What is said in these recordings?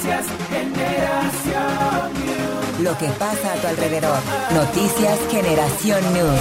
Noticias Generación News. Lo que pasa a tu alrededor. Noticias Generación News.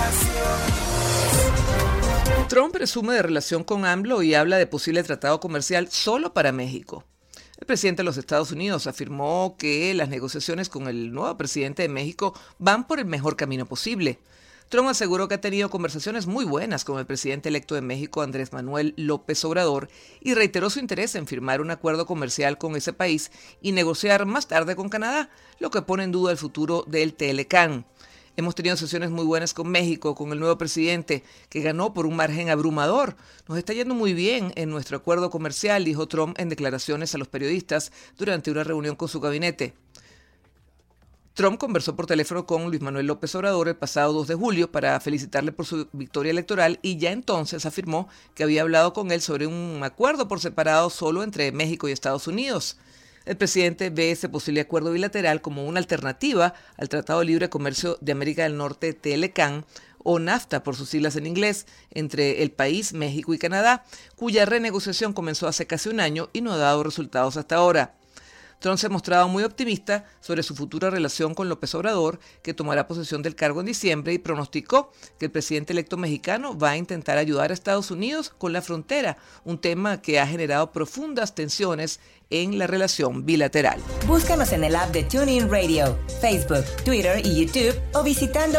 Trump presume de relación con AMLO y habla de posible tratado comercial solo para México. El presidente de los Estados Unidos afirmó que las negociaciones con el nuevo presidente de México van por el mejor camino posible. Trump aseguró que ha tenido conversaciones muy buenas con el presidente electo de México, Andrés Manuel López Obrador, y reiteró su interés en firmar un acuerdo comercial con ese país y negociar más tarde con Canadá, lo que pone en duda el futuro del Telecán. Hemos tenido sesiones muy buenas con México, con el nuevo presidente, que ganó por un margen abrumador. Nos está yendo muy bien en nuestro acuerdo comercial, dijo Trump en declaraciones a los periodistas durante una reunión con su gabinete. Trump conversó por teléfono con Luis Manuel López Obrador el pasado 2 de julio para felicitarle por su victoria electoral y ya entonces afirmó que había hablado con él sobre un acuerdo por separado solo entre México y Estados Unidos. El presidente ve ese posible acuerdo bilateral como una alternativa al Tratado de Libre Comercio de América del Norte, Telecán, o NAFTA por sus siglas en inglés, entre el país, México y Canadá, cuya renegociación comenzó hace casi un año y no ha dado resultados hasta ahora. Trump se ha mostrado muy optimista sobre su futura relación con López Obrador, que tomará posesión del cargo en diciembre, y pronosticó que el presidente electo mexicano va a intentar ayudar a Estados Unidos con la frontera, un tema que ha generado profundas tensiones en la relación bilateral. Búscanos en el app de TuneIn Radio, Facebook, Twitter y YouTube o visitando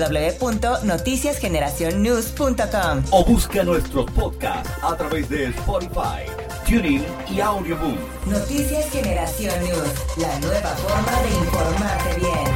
www.noticiasgeneracionnews.com. O busca nuestros podcasts a través de Spotify, TuneIn y Audioboom. Noticias Generación News, la nueva forma de informarte bien.